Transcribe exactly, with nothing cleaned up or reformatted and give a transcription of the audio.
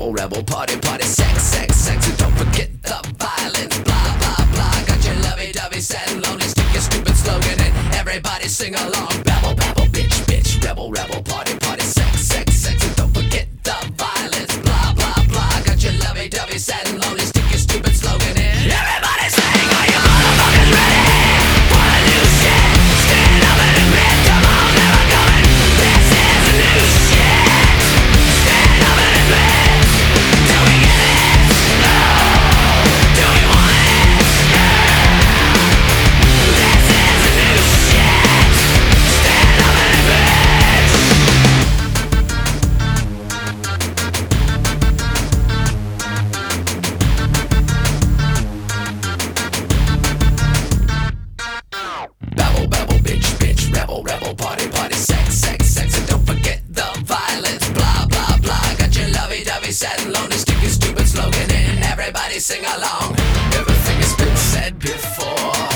rebel, rebel, party, party, sex, sex, sex, and don't forget the violence, blah, blah, blah. Got your lovey-dovey, sad and lonely, stick your stupid slogan and everybody sing along. Babble, babble, bitch, bitch, rebel, rebel, party, party, sex, sex, sex, and don't forget the violence, blah, blah, blah. Got your lovey-dovey, sad and lonely, stick your stupid slogan in. Everybody sing, are you motherfuckers ready for the new shit? Stand up and admit, come on, never coming. This is the new shit. Stand up and admit. Do we get it? No. Do we want it? Yeah. This is the new shit. Stand up and admit. Babble, babble, bitch, bitch, rebel, rebel, party, party, sex, sex, sex, and don't forget the violence, blah, blah, blah. Got your lovey-dovey, sad and lonely, stick your stupid slogan in, everybody sing along. Everything has been said before.